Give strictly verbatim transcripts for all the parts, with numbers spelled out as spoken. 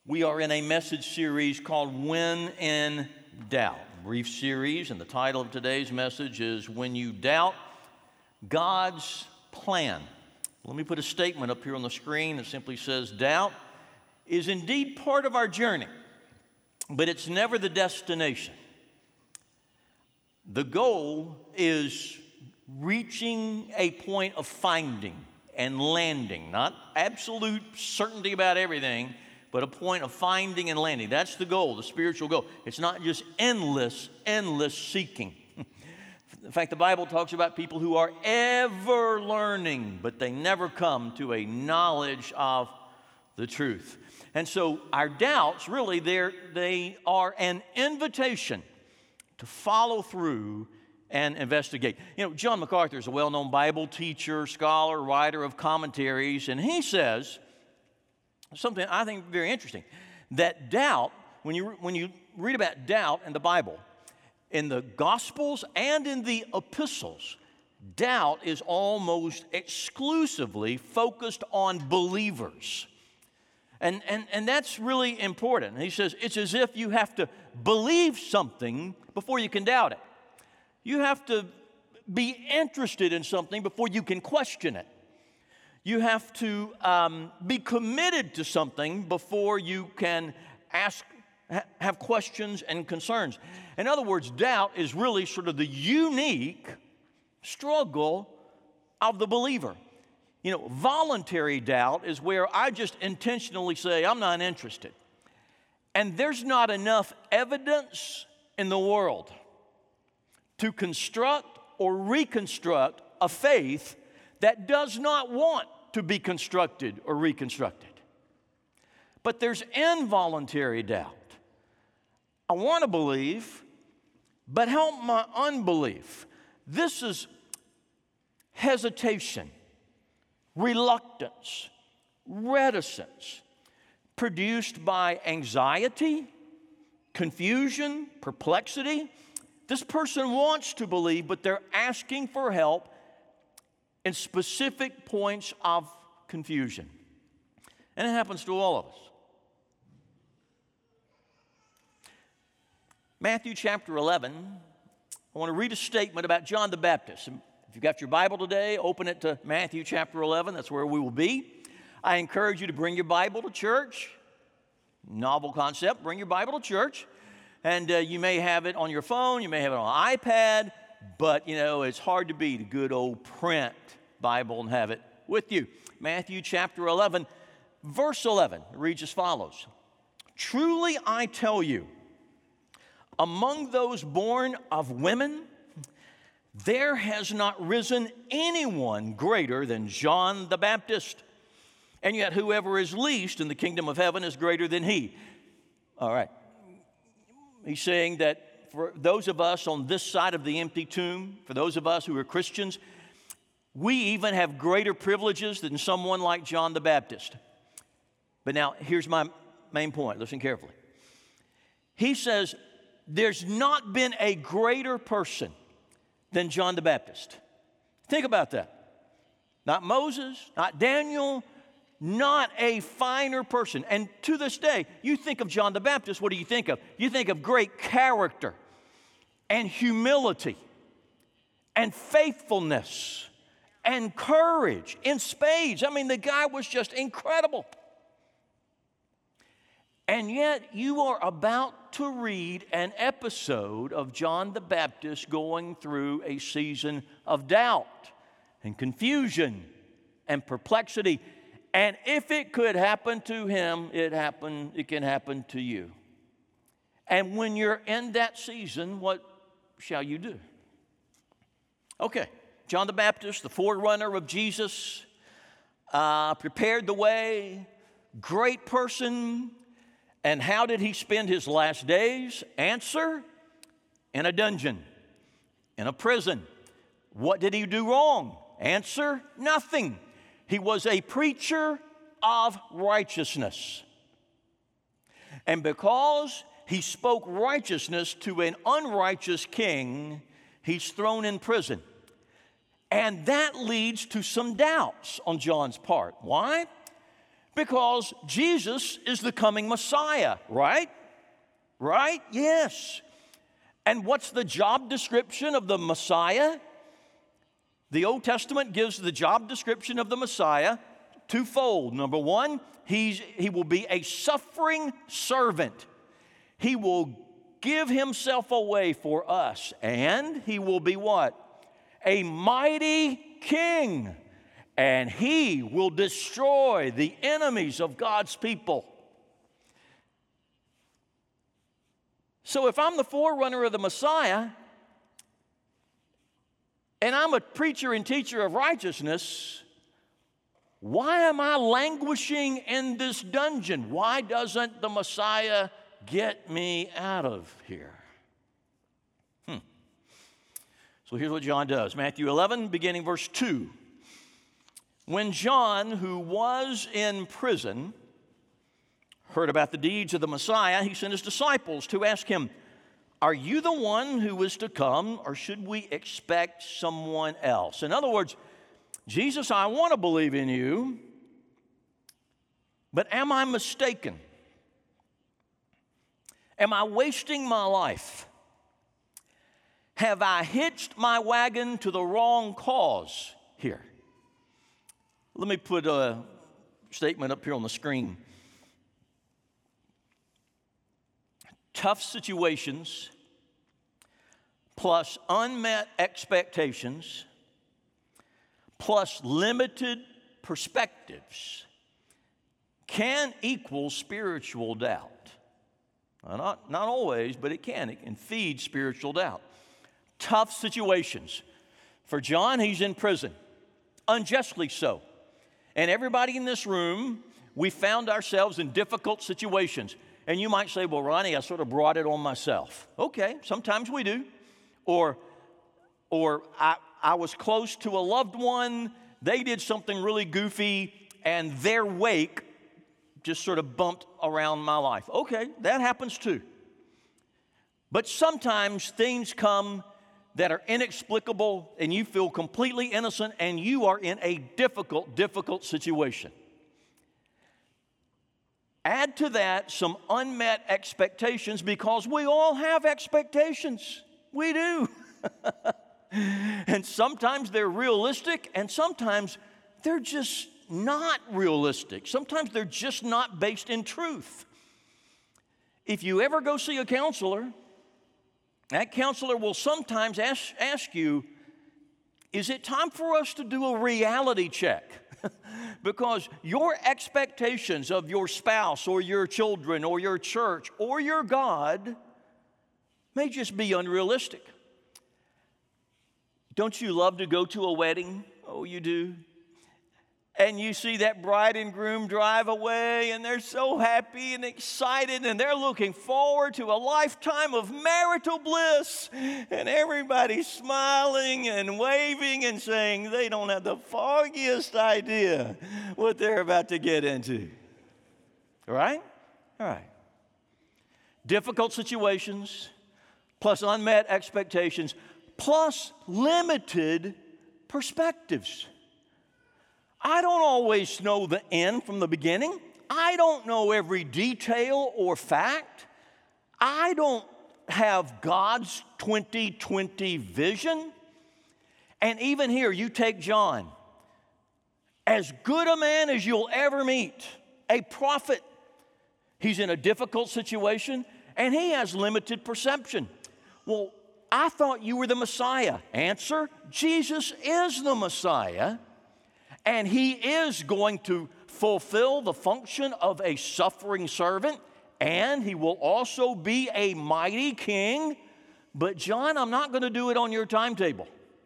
We are in a message series called When in Doubt. Brief series, and the title of today's message is When You Doubt God's Plan. Let me put a statement up here on the screen that simply says, doubt is indeed part of our journey, but it's never the destination. The goal is reaching a point of finding and landing, not absolute certainty about everything, but a point of finding and landing. That's the goal, the spiritual goal. It's not just endless, endless seeking. In fact, the Bible talks about people who are ever learning, but they never come to a knowledge of the truth. And so our doubts, really, they're, they are an invitation to follow through and investigate. You know, John MacArthur is a well-known Bible teacher, scholar, writer of commentaries, and he says something I think very interesting, that doubt, when you, when you read about doubt in the Bible, in the Gospels and in the epistles, doubt is almost exclusively focused on believers. And, and, and that's really important. He says it's as if you have to believe something before you can doubt it. You have to be interested in something before you can question it. You have to um, be committed to something before you can ask, ha- have questions and concerns. In other words, doubt is really sort of the unique struggle of the believer. You know, voluntary doubt is where I just intentionally say, I'm not interested. And there's not enough evidence in the world to construct or reconstruct a faith that does not want to be constructed or reconstructed. But there's involuntary doubt. I want to believe, but help my unbelief. This is hesitation, reluctance, reticence, produced by anxiety, confusion, perplexity. This person wants to believe, but they're asking for help in specific points of confusion. And it happens to all of us. Matthew chapter eleven, I want to read a statement about John the Baptist. If you've got your Bible today, open it to Matthew chapter eleven. That's where we will be. I encourage you to bring your Bible to church. Novel concept, bring your Bible to church. And uh, you may have it on your phone, you may have it on an iPad, but, you know, it's hard to beat a good old print Bible and have it with you. Matthew chapter eleven, verse eleven, it reads as follows. Truly I tell you, among those born of women, there has not risen anyone greater than John the Baptist. And yet whoever is least in the kingdom of heaven is greater than he. All right. He's saying that for those of us on this side of the empty tomb, for those of us who are Christians, we even have greater privileges than someone like John the Baptist. But now, here's my main point. Listen carefully. He says, there's not been a greater person than John the Baptist. Think about that. Not Moses, not Daniel, not a finer person. And to this day, you think of John the Baptist, what do you think of? You think of great character and humility and faithfulness and courage in spades. I mean, the guy was just incredible. And yet you are about to read an episode of John the Baptist going through a season of doubt and confusion and perplexity. And if it could happen to him, it happen, it can happen to you. And when you're in that season, what shall you do? Okay, John the Baptist, the forerunner of Jesus, uh, prepared the way, great person. And how did he spend his last days? Answer, in a dungeon, in a prison. What did he do wrong? Answer, nothing. He was a preacher of righteousness. And because he spoke righteousness to an unrighteous king, he's thrown in prison. And that leads to some doubts on John's part. Why? Because Jesus is the coming Messiah, right? Right? Yes. And what's the job description of the Messiah? The Old Testament gives the job description of the Messiah twofold. Number one, he's, he will be a suffering servant. He will give himself away for us. And he will be what? A mighty king. And he will destroy the enemies of God's people. So if I'm the forerunner of the Messiah, and I'm a preacher and teacher of righteousness, why am I languishing in this dungeon? Why doesn't the Messiah get me out of here? Hmm. So here's what John does. Matthew eleven, beginning verse two. When John, who was in prison, heard about the deeds of the Messiah, he sent his disciples to ask him, "Are you the one who is to come, or should we expect someone else?" In other words, Jesus, I want to believe in you, but am I mistaken? Am I wasting my life? Have I hitched my wagon to the wrong cause here? Let me put a statement up here on the screen. Tough situations plus unmet expectations plus limited perspectives can equal spiritual doubt. Now, not, not always, but it can. It can feed spiritual doubt. Tough situations. For John, he's in prison, unjustly so. And everybody in this room, we found ourselves in difficult situations. And you might say, well, Ronnie, I sort of brought it on myself. Okay, sometimes we do. Or, or I, I was close to a loved one, they did something really goofy, and their wake just sort of bumped around my life. Okay, that happens too. But sometimes things come that are inexplicable, and you feel completely innocent, and you are in a difficult, difficult situation. Add to that some unmet expectations, because we all have expectations. We do. And sometimes they're realistic, and sometimes they're just not realistic. Sometimes they're just not based in truth. If you ever go see a counselor, that counselor will sometimes ask, ask you, is it time for us to do a reality check? Because your expectations of your spouse or your children or your church or your God may just be unrealistic. Don't you love to go to a wedding? Oh, you do. And you see that bride and groom drive away, and they're so happy and excited, and they're looking forward to a lifetime of marital bliss. And everybody's smiling and waving and saying they don't have the foggiest idea what they're about to get into. All right? All right. Difficult situations, plus unmet expectations, plus limited perspectives. I don't always know the end from the beginning. I don't know every detail or fact. I don't have God's twenty twenty vision. And even here, you take John, as good a man as you'll ever meet, a prophet. He's in a difficult situation, and he has limited perception. Well, I thought you were the Messiah. Answer, Jesus is the Messiah. And he is going to fulfill the function of a suffering servant, and he will also be a mighty king. But John, I'm not going to do it on your timetable.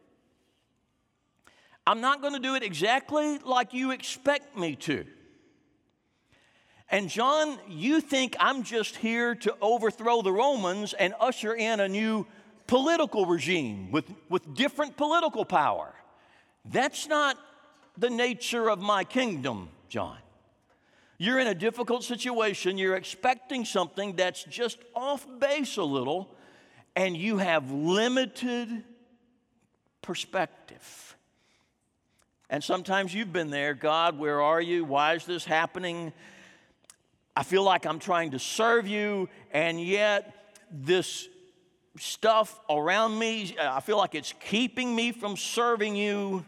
I'm not going to do it exactly like you expect me to. And John, you think I'm just here to overthrow the Romans and usher in a new political regime with, with different political power. That's not the nature of my kingdom, John. You're in a difficult situation. You're expecting something that's just off base a little, and you have limited perspective. And sometimes you've been there. God, where are you? Why is this happening? I feel like I'm trying to serve you, and yet this stuff around me, I feel like it's keeping me from serving you.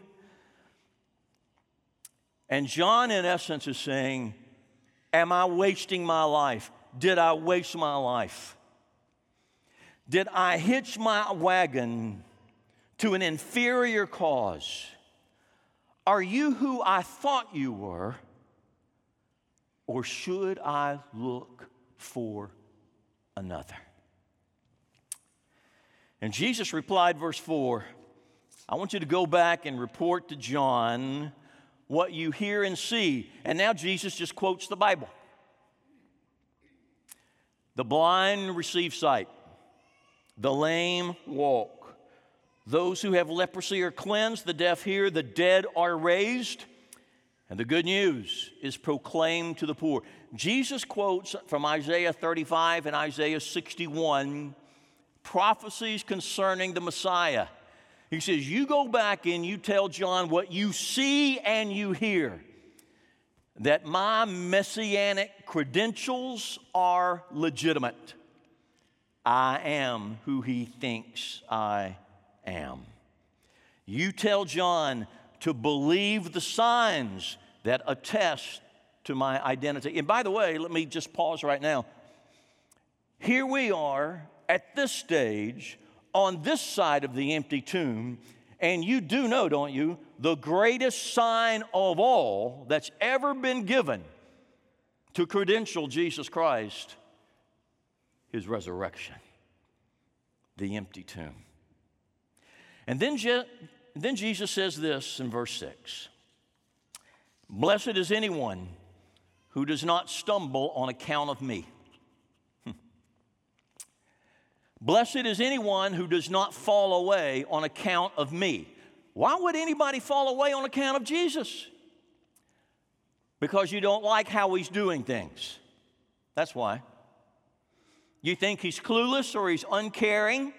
And John, in essence, is saying, am I wasting my life? Did I waste my life? Did I hitch my wagon to an inferior cause? Are you who I thought you were? Or should I look for another? And Jesus replied, verse four, I want you to go back and report to John what you hear and see. And now Jesus just quotes the Bible. The blind receive sight. The lame walk. Those who have leprosy are cleansed. The deaf hear. The dead are raised. And the good news is proclaimed to the poor. Jesus quotes from Isaiah thirty-five and Isaiah sixty-one prophecies concerning the Messiah. He says, you go back and you tell John what you see and you hear, that my messianic credentials are legitimate. I am who he thinks I am. You tell John to believe the signs that attest to my identity. And by the way, let me just pause right now. Here we are at this stage on this side of the empty tomb, and you do know, don't you, the greatest sign of all that's ever been given to credential Jesus Christ, his resurrection, the empty tomb. And then, Je- then Jesus says this in verse six, blessed is anyone who does not stumble on account of me. Blessed is anyone who does not fall away on account of me. Why would anybody fall away on account of Jesus? Because you don't like how he's doing things. That's why. You think he's clueless or he's uncaring?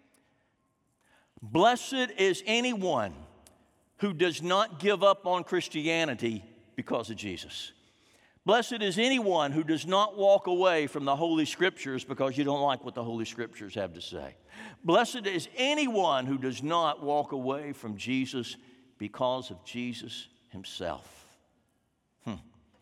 Blessed is anyone who does not give up on Christianity because of Jesus. Blessed is anyone who does not walk away from the Holy Scriptures because you don't like what the Holy Scriptures have to say. Blessed is anyone who does not walk away from Jesus because of Jesus himself. Hmm.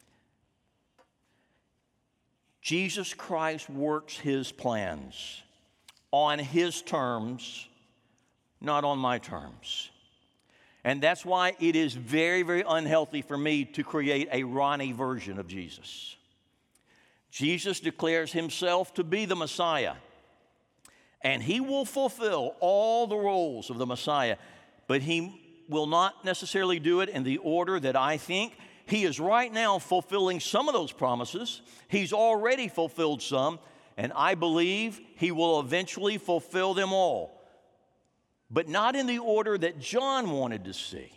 Jesus Christ works his plans on his terms, not on my terms. And that's why it is very, very unhealthy for me to create a Ronnie version of Jesus. Jesus declares himself to be the Messiah, and he will fulfill all the roles of the Messiah, but he will not necessarily do it in the order that I think. He is right now fulfilling some of those promises. He's already fulfilled some, and I believe he will eventually fulfill them all, but not in the order that John wanted to see.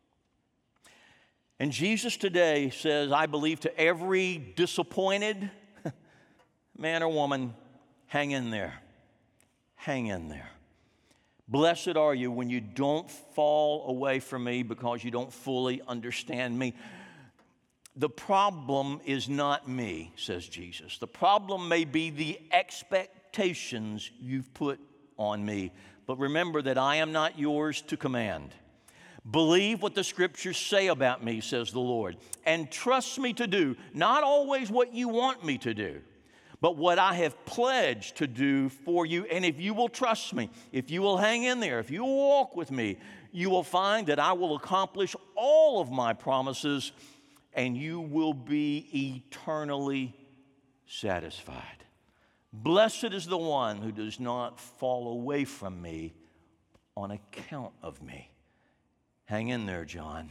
And Jesus today says, I believe to every disappointed man or woman, hang in there. Hang in there. Blessed are you when you don't fall away from me because you don't fully understand me. The problem is not me, says Jesus. The problem may be the expectations you've put on me. But remember that I am not yours to command. Believe what the Scriptures say about me, says the Lord, and trust me to do, not always what you want me to do, but what I have pledged to do for you. And if you will trust me, if you will hang in there, if you will walk with me, you will find that I will accomplish all of my promises, and you will be eternally satisfied. Blessed is the one who does not fall away from me on account of me. Hang in there, John.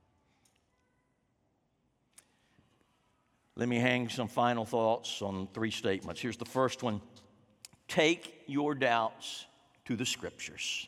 Let me hang some final thoughts on three statements. Here's the first one. Take your doubts to the Scriptures.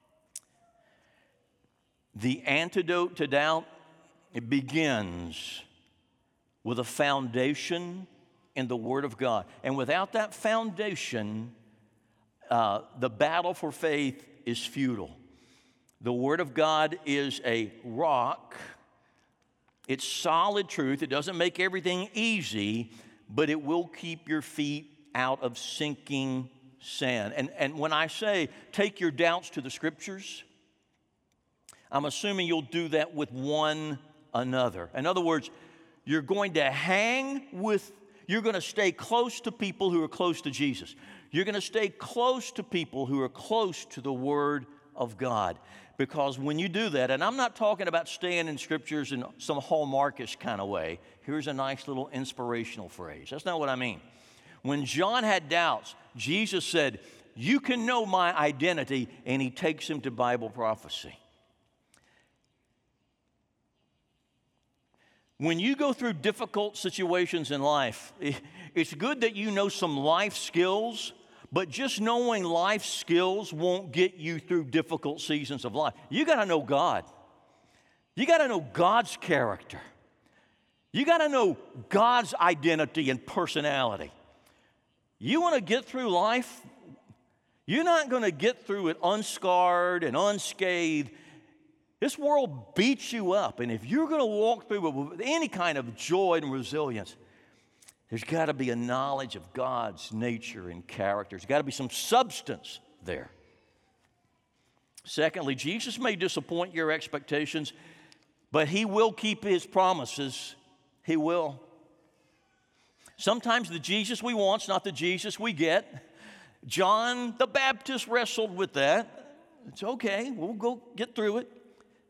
The antidote to doubt, it begins with a foundation in the Word of God. And without that foundation, uh, the battle for faith is futile. The Word of God is a rock. It's solid truth. It doesn't make everything easy, but it will keep your feet out of sinking sand. And, and when I say take your doubts to the Scriptures, I'm assuming you'll do that with one another. In other words, you're going to hang with, you're going to stay close to people who are close to Jesus. You're going to stay close to people who are close to the Word of God. Because when you do that, and I'm not talking about staying in Scriptures in some Hallmarkish kind of way. Here's a nice little inspirational phrase. That's not what I mean. When John had doubts, Jesus said, you can know my identity, and he takes him to Bible prophecy. When you go through difficult situations in life, it's good that you know some life skills, but just knowing life skills won't get you through difficult seasons of life. You got to know God. You got to know God's character. You got to know God's identity and personality. You want to get through life, you're not going to get through it unscarred and unscathed. This world beats you up, and if you're going to walk through it with any kind of joy and resilience, there's got to be a knowledge of God's nature and character. There's got to be some substance there. Secondly, Jesus may disappoint your expectations, but he will keep his promises. He will. Sometimes the Jesus we want is not the Jesus we get. John the Baptist wrestled with that. It's okay, we'll go get through it.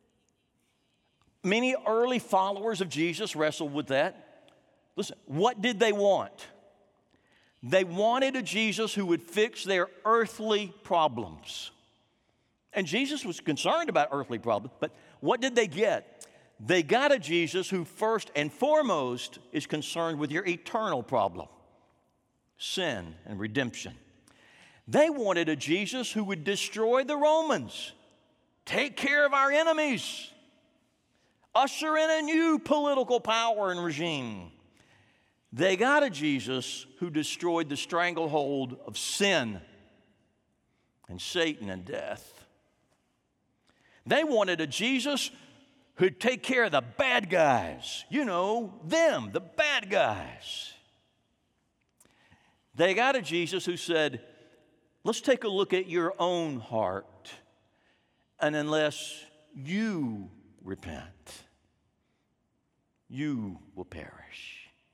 Many early followers of Jesus wrestled with that. Listen, what did they want? They wanted a Jesus who would fix their earthly problems. And Jesus was concerned about earthly problems, but what did they get? They got a Jesus who first and foremost is concerned with your eternal problem, sin and redemption. They wanted a Jesus who would destroy the Romans, take care of our enemies, usher in a new political power and regime. They got a Jesus who destroyed the stranglehold of sin and Satan and death. They wanted a Jesus who'd take care of the bad guys. You know, them, the bad guys. They got a Jesus who said, let's take a look at your own heart, and unless you repent, you will perish.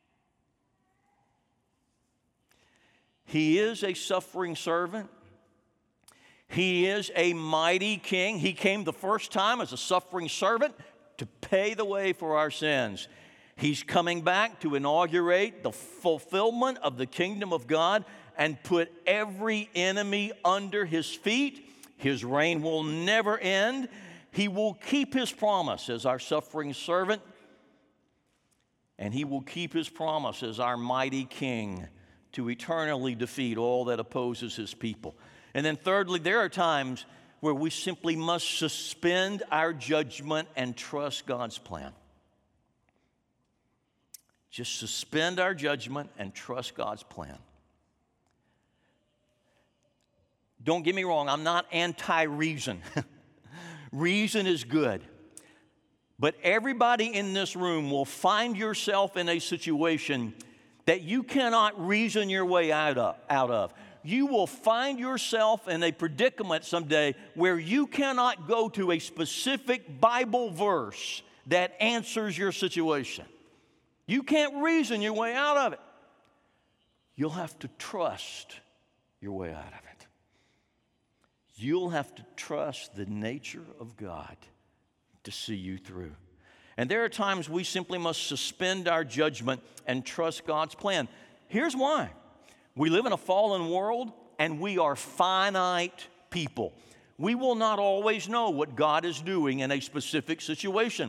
He is a suffering servant. He is a mighty king. He came the first time as a suffering servant to pay the way for our sins. He's coming back to inaugurate the fulfillment of the kingdom of God and put every enemy under his feet. His reign will never end. He will keep his promise as our suffering servant, and he will keep his promise as our mighty king to eternally defeat all that opposes his people. And then thirdly, there are times where we simply must suspend our judgment and trust God's plan. Just suspend our judgment and trust God's plan. Don't get me wrong, I'm not anti-reason. Reason is good. But everybody in this room will find yourself in a situation that you cannot reason your way out of. Out of. You will find yourself in a predicament someday where you cannot go to a specific Bible verse that answers your situation. You can't reason your way out of it. You'll have to trust your way out of it. You'll have to trust the nature of God to see you through. And there are times we simply must suspend our judgment and trust God's plan. Here's why. We live in a fallen world, and we are finite people. We will not always know what God is doing in a specific situation.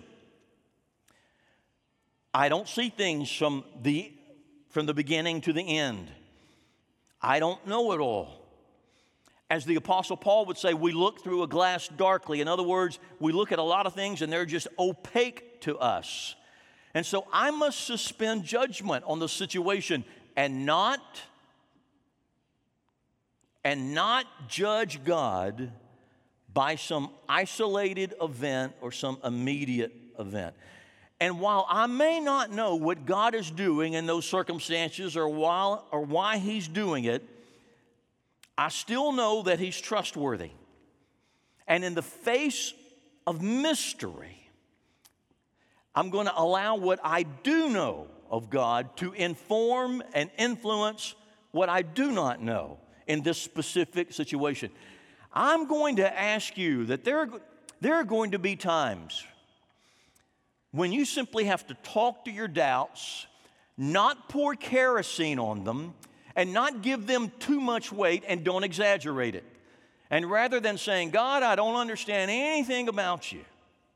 I don't see things from the, from the beginning to the end. I don't know it all. As the Apostle Paul would say, we look through a glass darkly. In other words, we look at a lot of things and they're just opaque to us. And so I must suspend judgment on the situation and not, and not judge God by some isolated event or some immediate event. And while I may not know what God is doing in those circumstances or why, or why He's doing it, I still know that He's trustworthy. And in the face of mystery, I'm going to allow what I do know of God to inform and influence what I do not know in this specific situation. I'm going to ask you that there are, there are going to be times when you simply have to talk to your doubts, not pour kerosene on them, and not give them too much weight, and don't exaggerate it. And rather than saying, God, I don't understand anything about you,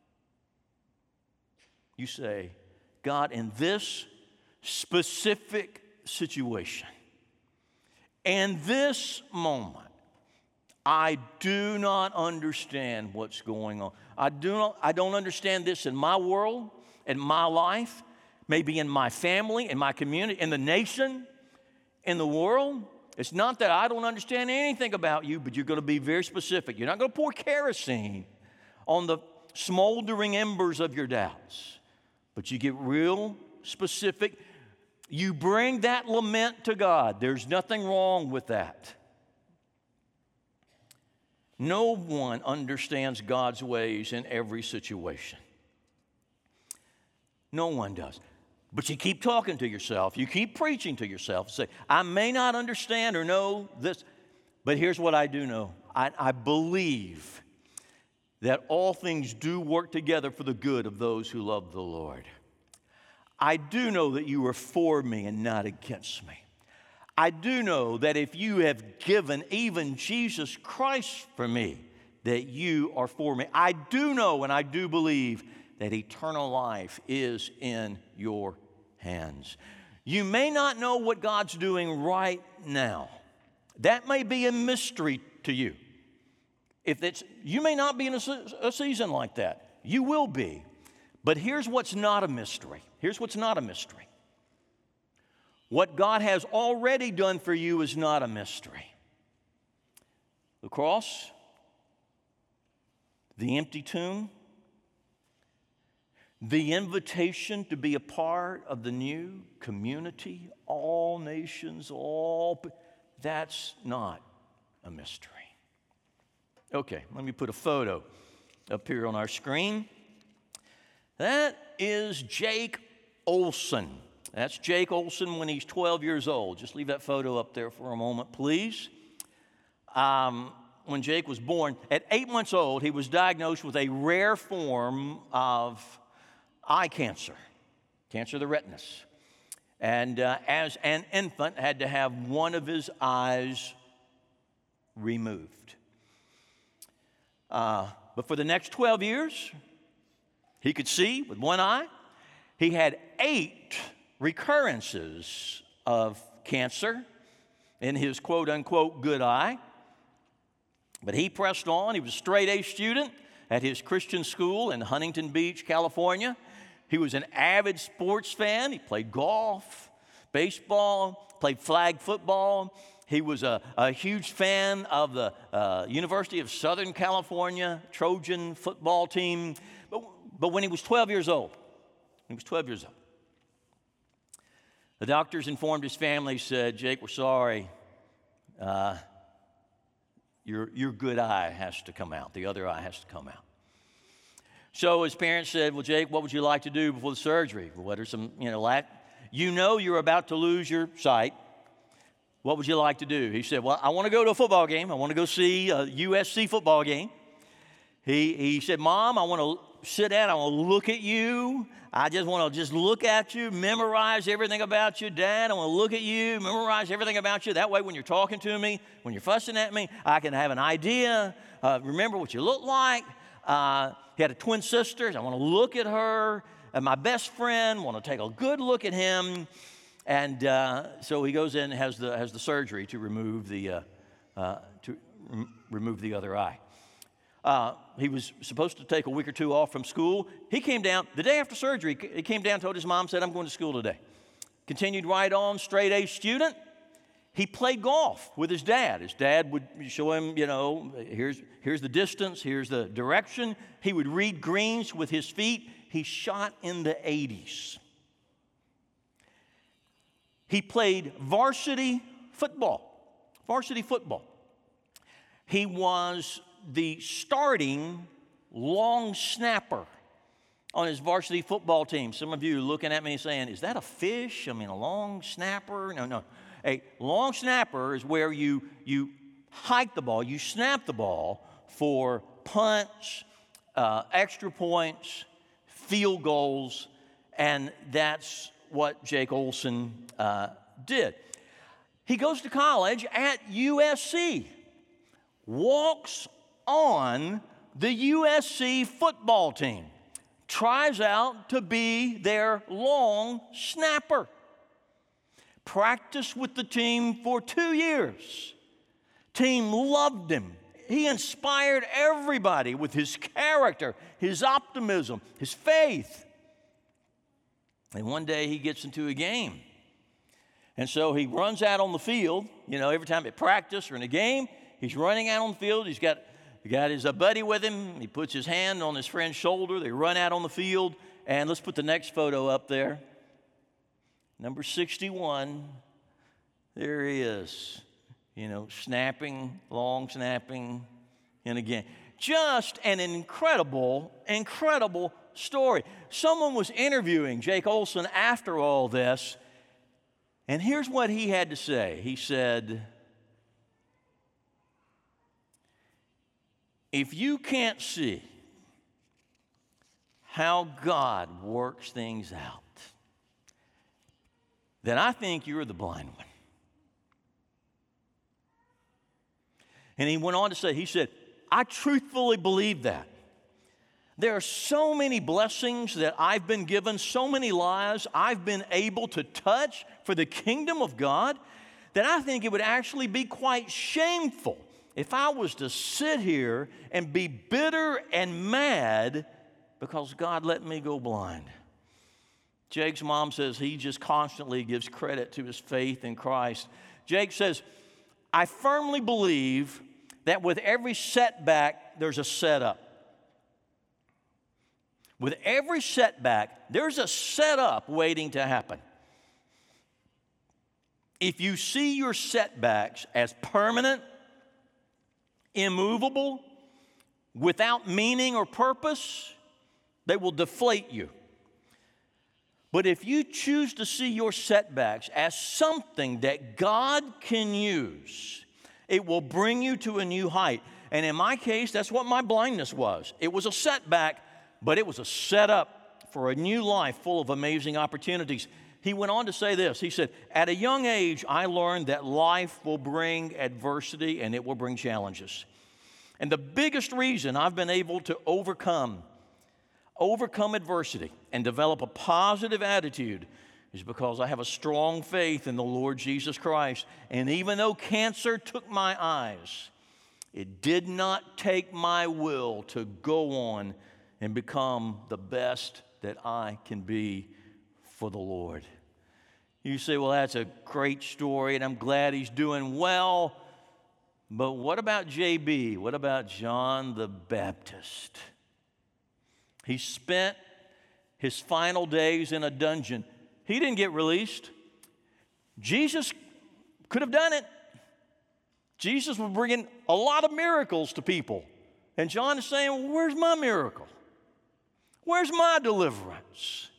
you say, God, in this specific situation, in this moment, I do not understand what's going on. I do not, I don't understand this in my world, in my life, maybe in my family, in my community, in the nation, in the world. It's not that I don't understand anything about you, but you're going to be very specific. You're not going to pour kerosene on the smoldering embers of your doubts, but you get real specific. You bring that lament to God. There's nothing wrong with that. No one understands God's ways in every situation. No one does. But you keep talking to yourself. You keep preaching to yourself. Say, I may not understand or know this, but here's what I do know. I, I believe that all things do work together for the good of those who love the Lord. I do know that you are for me and not against me. I do know that if you have given even Jesus Christ for me, that you are for me. I do know and I do believe that eternal life is in your hands. You may not know what God's doing right now. That may be a mystery to you. If it's, you may not be in a, a season like that. You will be. But here's what's not a mystery. Here's what's not a mystery. What God has already done for you is not a mystery. The cross, the empty tomb, the invitation to be a part of the new community, all nations, all, that's not a mystery. Okay, let me put a photo up here on our screen. That is Jake Olson. That's Jake Olson when he's twelve years old. Just leave that photo up there for a moment, please. Um, when Jake was born, at eight months old, he was diagnosed with a rare form of eye cancer, cancer of the retinas. And uh, as an infant, had to have one of his eyes removed. Uh, but for the next twelve years, he could see with one eye. He had eight recurrences of cancer in his quote-unquote good eye. But he pressed on. He was a straight-A student at his Christian school in Huntington Beach, California. He was an avid sports fan. He played golf, baseball, played flag football. He was a, a huge fan of the uh, University of Southern California Trojan football team. But, but when he was twelve years old, he was twelve years old, the doctors informed his family, said, Jake, we're sorry. Uh, your, your good eye has to come out. The other eye has to come out. So his parents said, well, Jake, what would you like to do before the surgery? What are some, you know, lack? You know you're about to lose your sight. What would you like to do? He said, well, I want to go to a football game. I want to go see a U S C football game. He, he said, Mom, I want to sit down. I want to look at you. I just want to just look at you, memorize everything about you. Dad, I want to look at you, memorize everything about you. That way when you're talking to me, when you're fussing at me, I can have an idea, uh, remember what you look like. Uh, he had a twin sister. I want to look at her. And my best friend, want to take a good look at him. And uh, so he goes in and has the, has the surgery to remove the, uh, uh, to rem- remove the other eye. Uh, he was supposed to take a week or two off from school. He came down, the day after surgery, he came down, told his mom, said, I'm going to school today. Continued right on, straight A student. He played golf with his dad. His dad would show him, you know, here's, here's the distance, here's the direction. He would read greens with his feet. He shot in the eighties. He played varsity football, varsity football. He was the starting long snapper on his varsity football team. Some of you are looking at me saying, is that a fish? I mean, a long snapper? No, no. A long snapper is where you, you hike the ball, you snap the ball for punts, uh, extra points, field goals, and that's what Jake Olson uh, did. He goes to college at U S C, walks on the U S C football team, tries out to be their long snapper. Practiced with the team for two years. Team loved him. He inspired everybody with his character, his optimism, his faith. And one day he gets into a game. And so he runs out on the field. You know, every time at practice or in a game, he's running out on the field. He's got, he got his uh, buddy with him. He puts his hand on his friend's shoulder. They run out on the field. And let's put the next photo up there. Number sixty-one, there he is, you know, snapping, long snapping, and again. Just an incredible, incredible story. Someone was interviewing Jake Olson after all this, and here's what he had to say. He said, if you can't see how God works things out, then I think you're the blind one. And he went on to say, he said, I truthfully believe that. There are so many blessings that I've been given, so many lives I've been able to touch for the kingdom of God, that I think it would actually be quite shameful if I was to sit here and be bitter and mad because God let me go blind. Jake's mom says he just constantly gives credit to his faith in Christ. Jake says, I firmly believe that with every setback, there's a setup. With every setback, there's a setup waiting to happen. If you see your setbacks as permanent, immovable, without meaning or purpose, they will deflate you. But if you choose to see your setbacks as something that God can use, it will bring you to a new height. And in my case, that's what my blindness was. It was a setback, but it was a setup for a new life full of amazing opportunities. He went on to say this. He said, at a young age, I learned that life will bring adversity and it will bring challenges. And the biggest reason I've been able to overcome overcome adversity and develop a positive attitude is because I have a strong faith in the Lord Jesus Christ. And even though cancer took my eyes, it did not take my will to go on and become the best that I can be for the Lord. You say, well, that's a great story, and I'm glad he's doing well. But what about J B? What about John the Baptist? He spent his final days in a dungeon. He didn't get released. Jesus could have done it. Jesus was bringing a lot of miracles to people. And John is saying, well, where's my miracle? Where's my deliverance?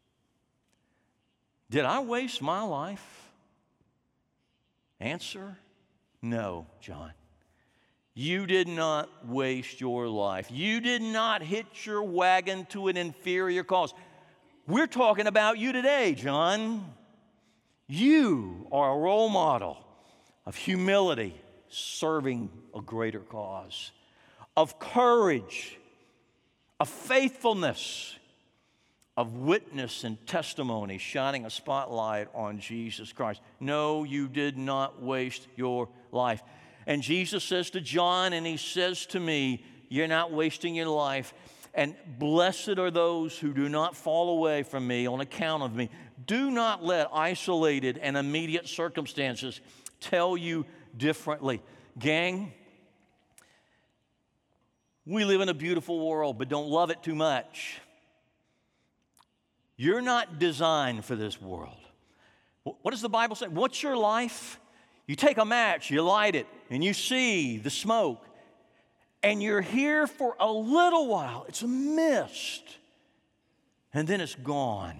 Did I waste my life? Answer, no, John. You did not waste your life. You did not hitch your wagon to an inferior cause. We're talking about you today, John. You are a role model of humility, serving a greater cause, of courage, of faithfulness, of witness and testimony, shining a spotlight on Jesus Christ. No, you did not waste your life. And Jesus says to John, and he says to me, you're not wasting your life. And blessed are those who do not fall away from me on account of me. Do not let isolated and immediate circumstances tell you differently. Gang, we live in a beautiful world, but don't love it too much. You're not designed for this world. What does the Bible say? What's your life? You take a match, you light it, and you see the smoke, and you're here for a little while. It's a mist, and then it's gone.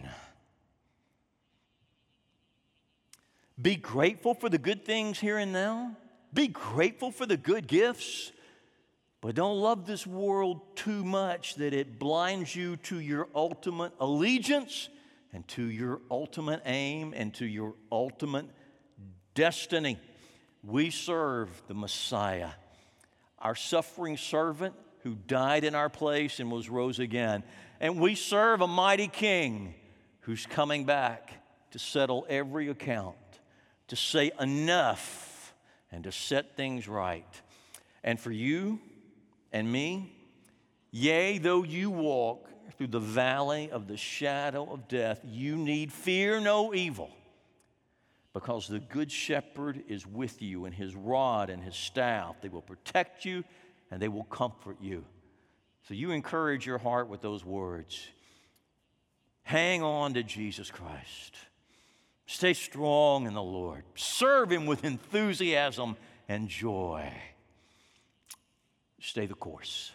Be grateful for the good things here and now. Be grateful for the good gifts, but don't love this world too much that it blinds you to your ultimate allegiance and to your ultimate aim and to your ultimate destiny. We serve the Messiah, our suffering servant who died in our place and was rose again. And we serve a mighty King who's coming back to settle every account, to say enough, and to set things right. And for you and me, yea, though you walk through the valley of the shadow of death, you need fear no evil, because the good shepherd is with you, and his rod and his staff, they will protect you and they will comfort you. So you encourage your heart with those words. Hang on to Jesus Christ. Stay strong in the Lord. Serve him with enthusiasm and joy. Stay the course.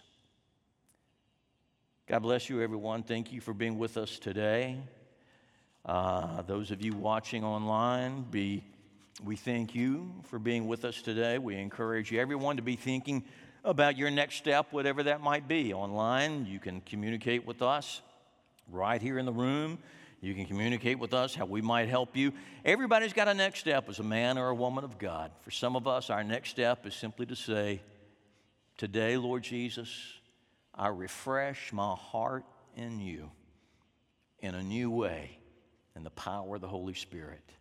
God bless you, everyone. Thank you for being with us today. Uh, those of you watching online, be, we thank you for being with us today. We encourage you, everyone, to be thinking about your next step, whatever that might be. Online, you can communicate with us right here in the room. You can communicate with us how we might help you. Everybody's got a next step as a man or a woman of God. For some of us, our next step is simply to say, today, Lord Jesus, I refresh my heart in you in a new way in the power of the Holy Spirit.